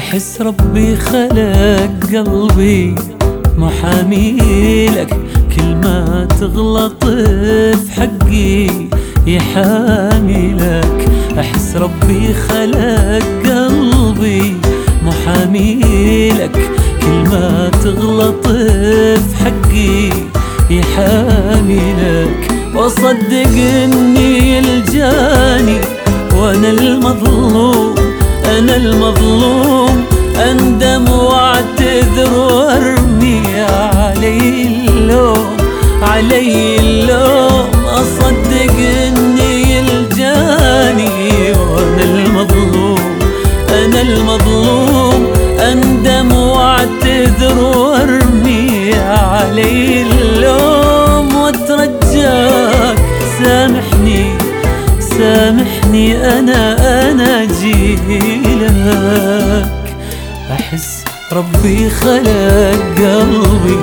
أحس ربي خلق قلبي محامي لك، كل ما تغلط في حقي يحامي لك. أحس ربي خلق قلبي محامي لك، كل ما تغلط في حقي يحامي لك. وصدق إني الجاني وأنا المظلوم، أنا المظلوم، أندم واعتذر وارمي علي اللوم، علي اللوم. أصدق إني الجاني وأنا المظلوم، أنا المظلوم، أندم واعتذر وارمي علي اللوم. واترجاك سامحني، سامحني، أنا جيلك. أحس ربي خلق قلبي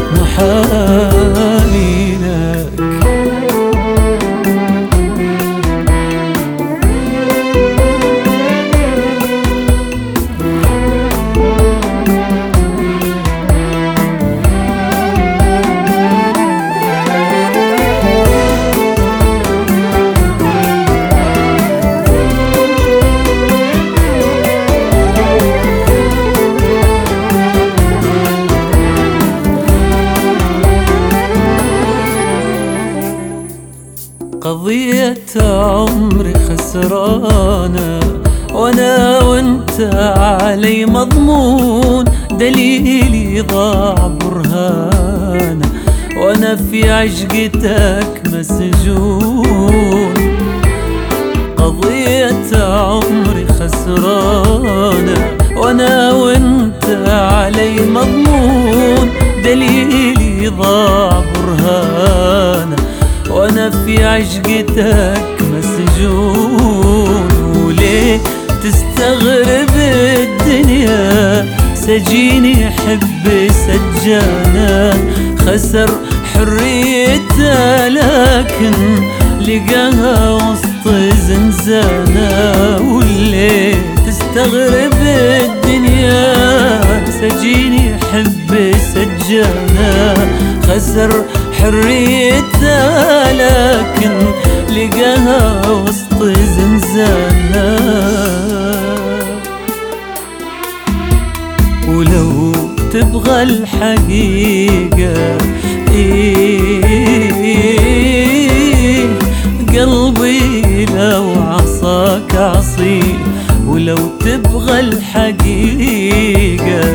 محامي لك. قضية عمري خسرانة وانا وانت علي مضمون، دليلي ضاع برهانة وانا في عشقتك مسجون. قضية عمري خسرانة وانا وانت علي مضمون، دليلي ضاع برهانة وانا في عشقتك مسجون. وليه تستغرب الدنيا سجيني حب سجانا، خسر حريته لكن لقاها وسط زنزانة. وليه تستغرب الدنيا سجيني حب سجانا، خسر حريته لكن لقاها وسط زنزانة. ولو تبغى الحقيقة قلبي لو عصاك عصيه، ولو تبغى الحقيقة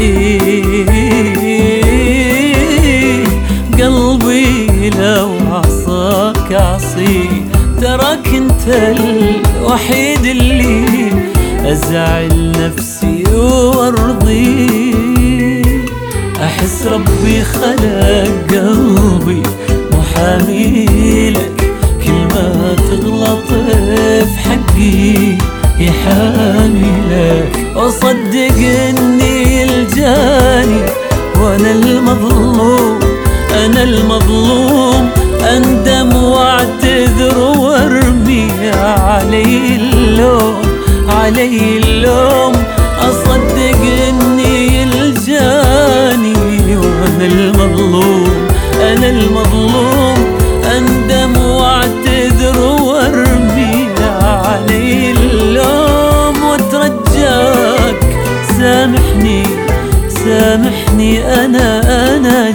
قلبي لو عصاك عصي. تراك انت الوحيد اللي ازعل نفسي وارضي. احس ربي خلق قلبي محامي لك، كل ما تغلط في حقي يحامي لك. وصدق اني الجاني وانا المظلوم، أنا المظلوم، أندم واعتذر وارمي علي اللوم، علي اللوم. أصدق إني الجاني وأنا المظلوم، أنا المظلوم، أندم واعتذر وارمي علي اللوم. واترجاك سامحني، سامحني، أنا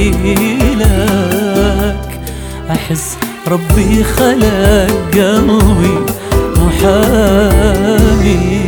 جيلك. أحس ربي خلق قلبي محامي